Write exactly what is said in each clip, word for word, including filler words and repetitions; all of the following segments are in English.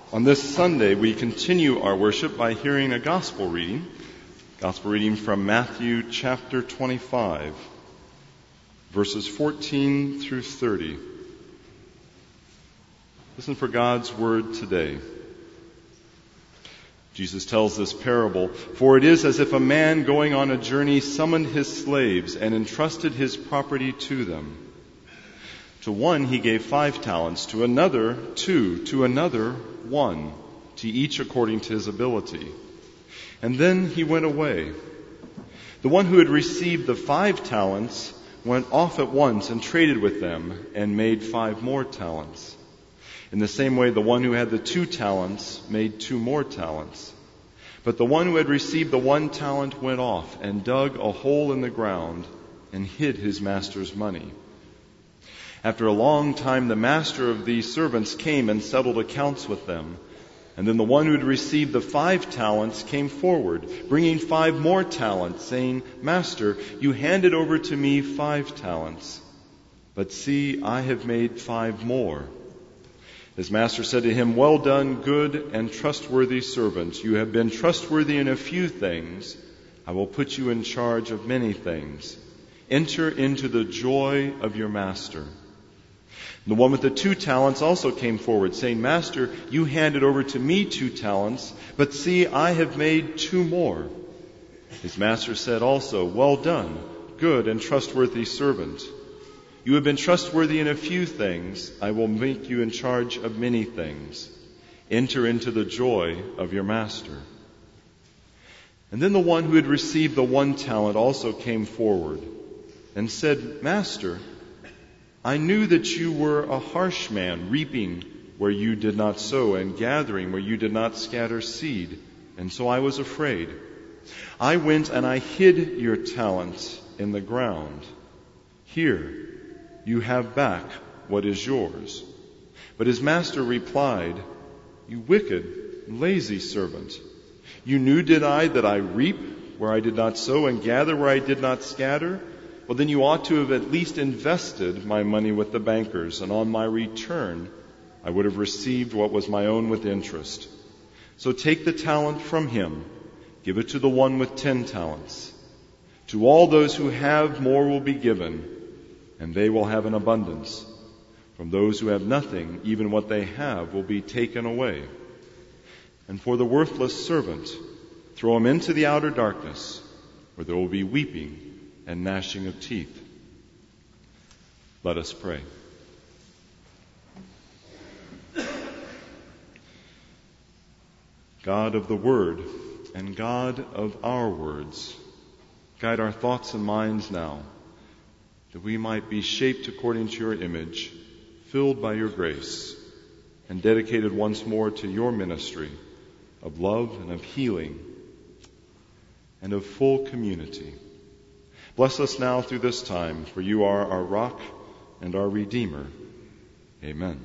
On this Sunday, we continue our worship by hearing a gospel reading. Gospel reading from Matthew chapter twenty-five, verses fourteen through thirty. Listen for God's word today. Jesus tells this parable, "For it is as if a man going on a journey summoned his slaves and entrusted his property to them. To one he gave five talents, to another two, to another one, to each according to his ability. And then he went away. The one who had received the five talents went off at once and traded with them and made five more talents. In the same way, the one who had the two talents made two more talents. But the one who had received the one talent went off and dug a hole in the ground and hid his master's money. After a long time, the master of these servants came and settled accounts with them. And then the one who had received the five talents came forward, bringing five more talents, saying, 'Master, you handed over to me five talents. But see, I have made five more.' His master said to him, 'Well done, good and trustworthy servant. You have been trustworthy in a few things. I will put you in charge of many things. Enter into the joy of your master.' The one with the two talents also came forward, saying, 'Master, you handed over to me two talents, but see, I have made two more.' His master said also, 'Well done, good and trustworthy servant. You have been trustworthy in a few things. I will make you in charge of many things. Enter into the joy of your master.' And then the one who had received the one talent also came forward and said, 'Master, I knew that you were a harsh man, reaping where you did not sow and gathering where you did not scatter seed, and so I was afraid. I went and I hid your talent in the ground. Here, you have back what is yours.' But his master replied, 'You wicked, lazy servant. You knew, did I, that I reap where I did not sow and gather where I did not scatter? Well, then you ought to have at least invested my money with the bankers, and on my return I would have received what was my own with interest. So take the talent from him, give it to the one with ten talents. To all those who have, more will be given, and they will have an abundance. From those who have nothing, even what they have will be taken away. And for the worthless servant, throw him into the outer darkness, where there will be weeping and gnashing of teeth.' Let us pray. God of the Word and God of our words, guide our thoughts and minds now, that we might be shaped according to your image, filled by your grace, and dedicated once more to your ministry of love and of healing and of full community. Bless us now through this time, for you are our rock and our Redeemer. Amen.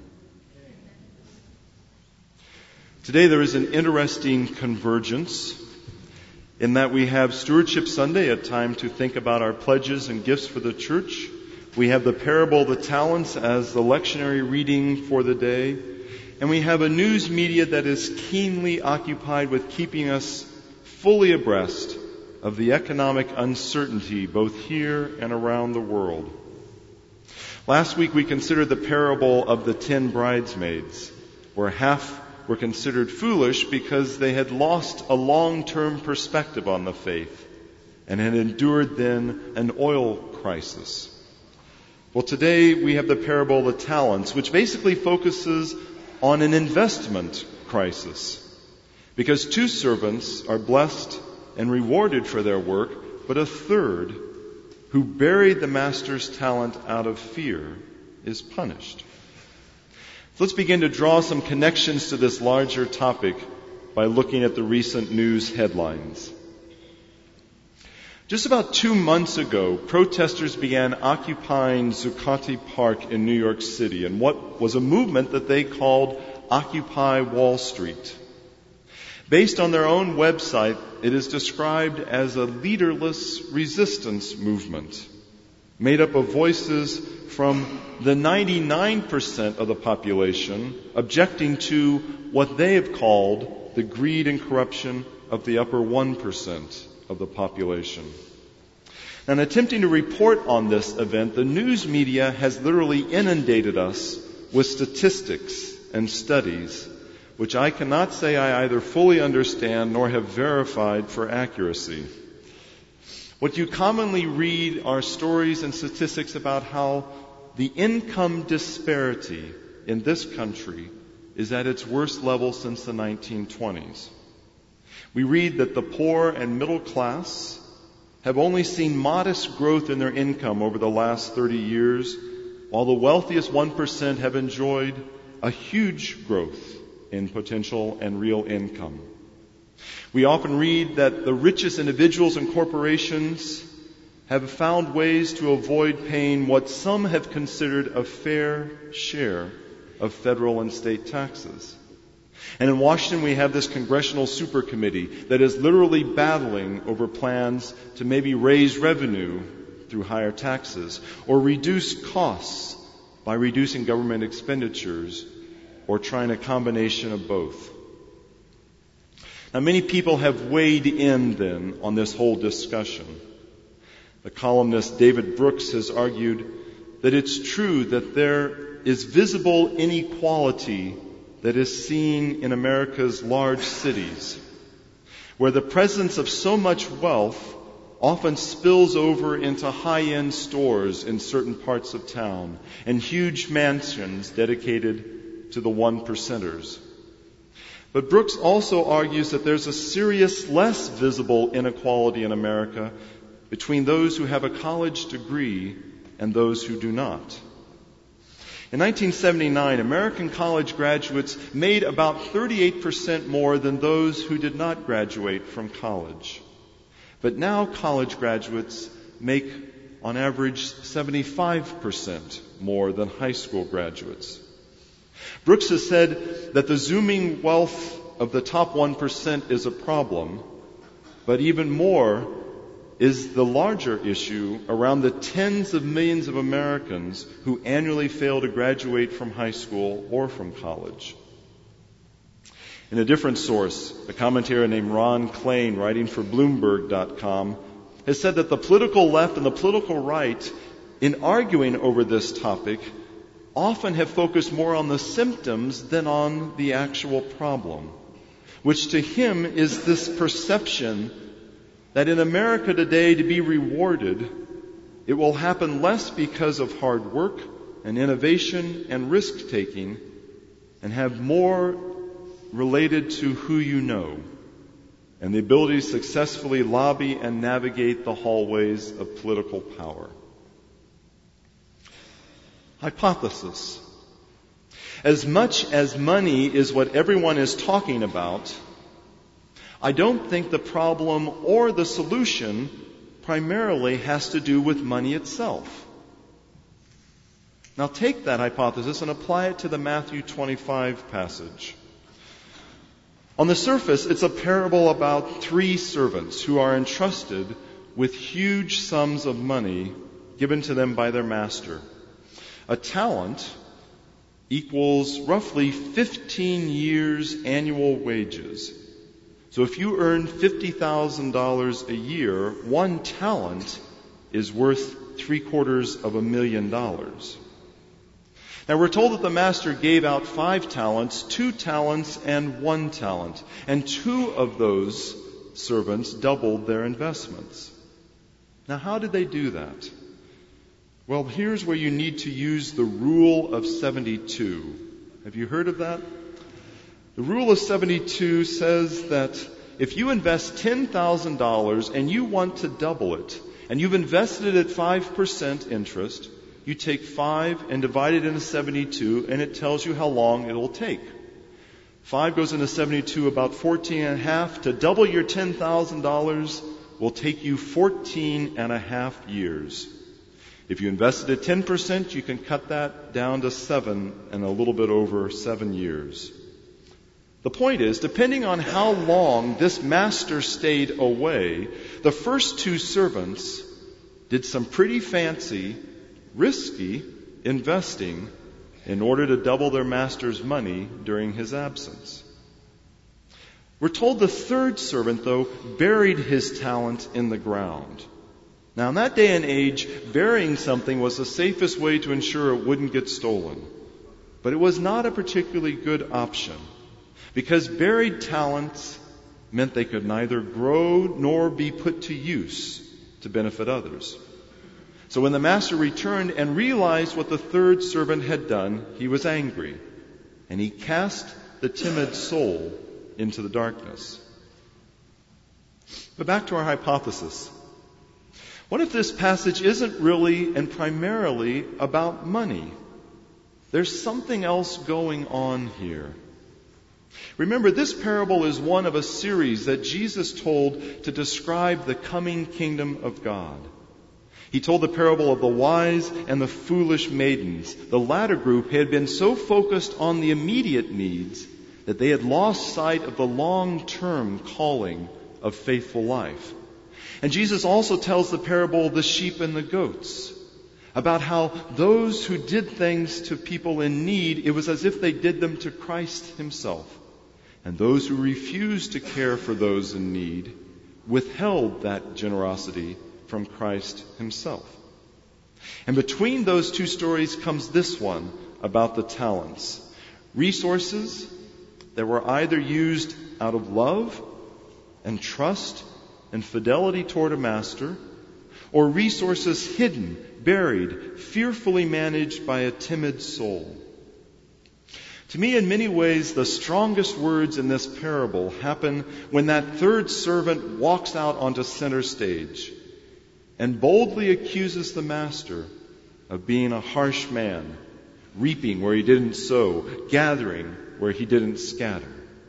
Today there is an interesting convergence in that we have Stewardship Sunday, a time to think about our pledges and gifts for the church. We have the parable of the talents as the lectionary reading for the day. And we have a news media that is keenly occupied with keeping us fully abreast of the economic uncertainty both here and around the world. Last week we considered the parable of the ten bridesmaids, where half were considered foolish because they had lost a long-term perspective on the faith and had endured then an oil crisis. Well, today we have the parable of the talents, which basically focuses on an investment crisis, because two servants are blessed and rewarded for their work, but a third, who buried the master's talent out of fear, is punished. So let's begin to draw some connections to this larger topic by looking at the recent news headlines. Just about two months ago, protesters began occupying Zuccotti Park in New York City in what was a movement that they called Occupy Wall Street. Based on their own website, it is described as a leaderless resistance movement. made up of voices from the ninety-nine percent of the population objecting to what they have called the greed and corruption of the upper one percent of the population. And attempting to report on this event, the news media has literally inundated us with statistics and studies, which I cannot say I either fully understand nor have verified for accuracy. What you commonly read are stories and statistics about how the income disparity in this country is at its worst level since the nineteen twenties. We read that the poor and middle class have only seen modest growth in their income over the last thirty years, while the wealthiest one percent have enjoyed a huge growth in potential and real income. We often read that the richest individuals and corporations have found ways to avoid paying what some have considered a fair share of federal and state taxes. And in Washington, we have this congressional super committee that is literally battling over plans to maybe raise revenue through higher taxes or reduce costs by reducing government expenditures or trying a combination of both. Now, many people have weighed in then on this whole discussion. The columnist David Brooks has argued that it's true that there is visible inequality that is seen in America's large cities, where the presence of so much wealth often spills over into high-end stores in certain parts of town and huge mansions dedicated to the one percenters. But Brooks also argues that there's a serious, less visible inequality in America between those who have a college degree and those who do not. In nineteen seventy-nine, American college graduates made about thirty-eight percent more than those who did not graduate from college. But now college graduates make, on average, seventy-five percent more than high school graduates. Brooks has said that the zooming wealth of the top one percent is a problem, but even more is the larger issue around the tens of millions of Americans who annually fail to graduate from high school or from college. In a different source, a commentator named Ron Klain, writing for Bloomberg dot com, has said that the political left and the political right, in arguing over this topic, often have focused more on the symptoms than on the actual problem, which to him is this perception that in America today, to be rewarded, it will happen less because of hard work and innovation and risk-taking, and have more related to who you know and the ability to successfully lobby and navigate the hallways of political power. Hypothesis. As much as money is what everyone is talking about, I don't think the problem or the solution primarily has to do with money itself. Now take that hypothesis and apply it to the Matthew twenty-five passage. On the surface, it's a parable about three servants who are entrusted with huge sums of money given to them by their master. A talent equals roughly fifteen years' annual wages. So if you earn fifty thousand dollars a year, one talent is worth three quarters of a million dollars. Now we're told that the master gave out five talents, two talents, and one talent. And two of those servants doubled their investments. Now how did they do that? Well, here's where you need to use the rule of seventy-two. Have you heard of that? The rule of seventy-two says that if you invest ten thousand dollars and you want to double it, and you've invested it at five percent interest, you take five and divide it into seventy-two, and it tells you how long it'll take. five goes into seventy-two about fourteen and a half. To double your ten thousand dollars will take you fourteen and a half years. If you invested at ten percent, you can cut that down to seven and a little bit over seven years. The point is, depending on how long this master stayed away, the first two servants did some pretty fancy, risky investing in order to double their master's money during his absence. We're told the third servant, though, buried his talent in the ground. Now, in that day and age, burying something was the safest way to ensure it wouldn't get stolen. But it was not a particularly good option, because buried talents meant they could neither grow nor be put to use to benefit others. So when the master returned and realized what the third servant had done, he was angry, and he cast the timid soul into the darkness. But back to our hypothesis. What if this passage isn't really and primarily about money? There's something else going on here. Remember, this parable is one of a series that Jesus told to describe the coming kingdom of God. He told the parable of the wise and the foolish maidens. The latter group had been so focused on the immediate needs that they had lost sight of the long-term calling of faithful life. And Jesus also tells the parable of the sheep and the goats, about how those who did things to people in need, it was as if they did them to Christ himself. And those who refused to care for those in need withheld that generosity from Christ himself. And between those two stories comes this one about the talents. Resources that were either used out of love and trust and fidelity toward a master, or resources hidden, buried, fearfully managed by a timid soul. To me, in many ways, the strongest words in this parable happen when that third servant walks out onto center stage and boldly accuses the master of being a harsh man, reaping where he didn't sow, gathering where he didn't scatter.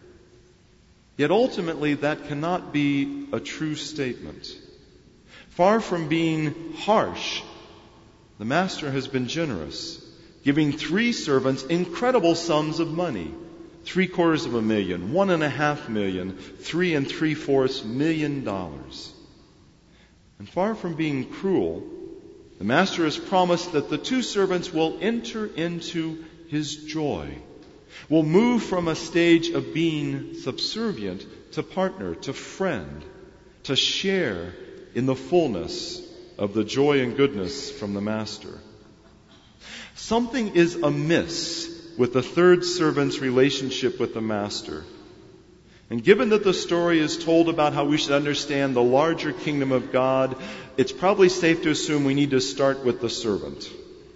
Yet ultimately, that cannot be a true statement. Far from being harsh, the master has been generous, giving three servants incredible sums of money. Three quarters of a million, one and a half million, three and three-fourths million dollars. And far from being cruel, the master has promised that the two servants will enter into his joy, will move from a stage of being subservient to partner, to friend, to share in the fullness of the joy and goodness from the master. Something is amiss with the third servant's relationship with the master. And given that the story is told about how we should understand the larger kingdom of God, it's probably safe to assume we need to start with the servant.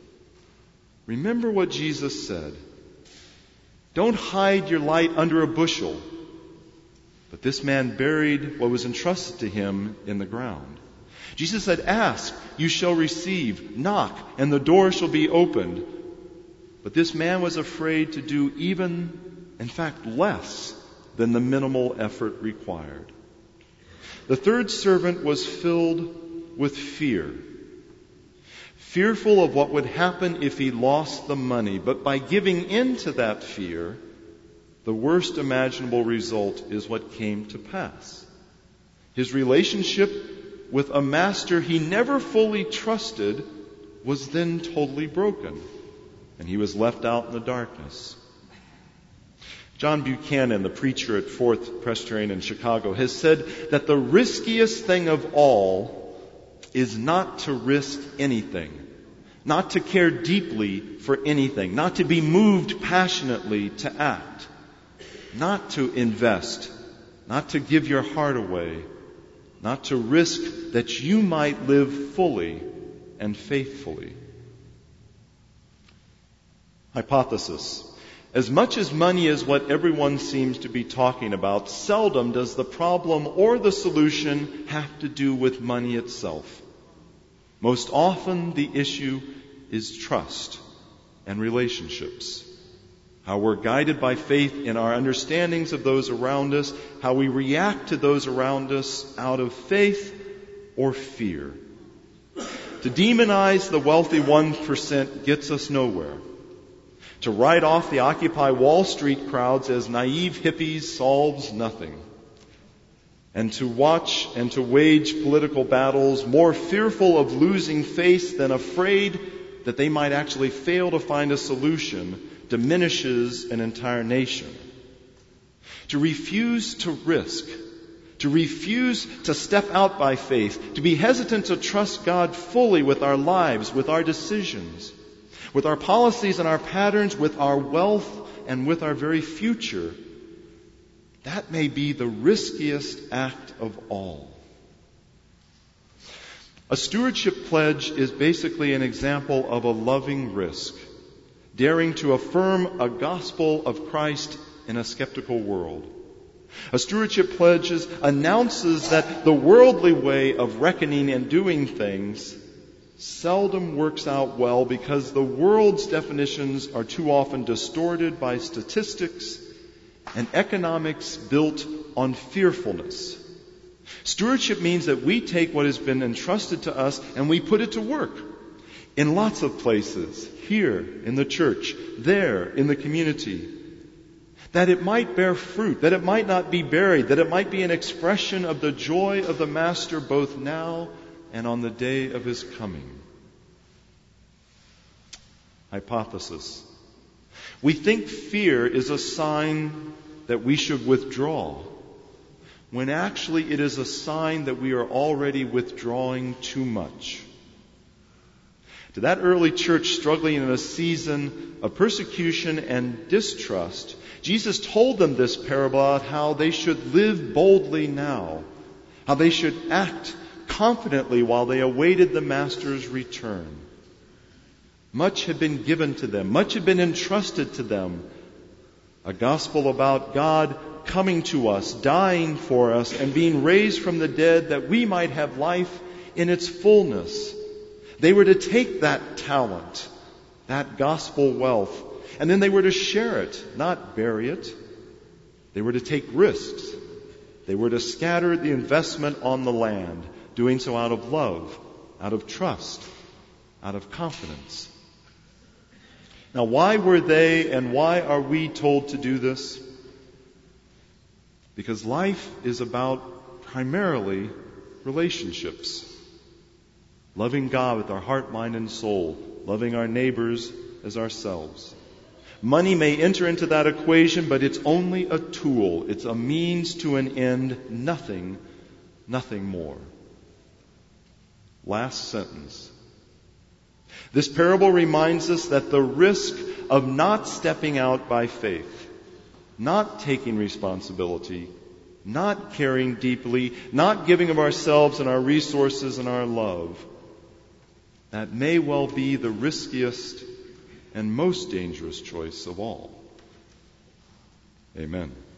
Remember what Jesus said. Don't hide your light under a bushel. But this man buried what was entrusted to him in the ground. Jesus said, ask, you shall receive. Knock, and the door shall be opened. But this man was afraid to do even, in fact, less than the minimal effort required. The third servant was filled with fear. Fearful of what would happen if he lost the money. But by giving in to that fear, the worst imaginable result is what came to pass. His relationship with a master he never fully trusted was then totally broken, and he was left out in the darkness. John Buchanan, the preacher at Fourth Presbyterian in Chicago, has said that the riskiest thing of all is not to risk anything, not to care deeply for anything, not to be moved passionately to act, not to invest, not to give your heart away, not to risk that you might live fully and faithfully. Hypothesis. As much as money is what everyone seems to be talking about, seldom does the problem or the solution have to do with money itself. Most often the issue is trust and relationships. How we're guided by faith in our understandings of those around us, how we react to those around us out of faith or fear. To demonize the wealthy one percent gets us nowhere. To write off the Occupy Wall Street crowds as naive hippies solves nothing. and to watch and to wage political battles, more fearful of losing face than afraid that they might actually fail to find a solution, diminishes an entire nation. To refuse to risk, to refuse to step out by faith, to be hesitant to trust God fully with our lives, with our decisions, with our policies and our patterns, with our wealth and with our very future, that may be the riskiest act of all. A stewardship pledge is basically an example of a loving risk, daring to affirm a gospel of Christ in a skeptical world. A stewardship pledge announces that the worldly way of reckoning and doing things seldom works out well because the world's definitions are too often distorted by statistics and economics built on fearfulness. Stewardship means that we take what has been entrusted to us and we put it to work in lots of places, here in the church, there in the community, that it might bear fruit, that it might not be buried, that it might be an expression of the joy of the Master both now and on the day of His coming. Hypothesis. We think fear is a sign that we should withdraw, when actually it is a sign that we are already withdrawing too much. To that early church struggling in a season of persecution and distrust, Jesus told them this parable about how they should live boldly now, how they should act confidently while they awaited the Master's return. Much had been given to them, much had been entrusted to them. A gospel about God coming to us, dying for us, and being raised from the dead that we might have life in its fullness. They were to take that talent, that gospel wealth, and then they were to share it, not bury it. They were to take risks. They were to scatter the investment on the land, doing so out of love, out of trust, out of confidence. Now, why were they and why are we told to do this? Because life is about primarily relationships. Loving God with our heart, mind, and soul. Loving our neighbors as ourselves. Money may enter into that equation, but it's only a tool. It's a means to an end. Nothing, nothing more. Last sentence. This parable reminds us that the risk of not stepping out by faith, not taking responsibility, not caring deeply, not giving of ourselves and our resources and our love, that may well be the riskiest and most dangerous choice of all. Amen.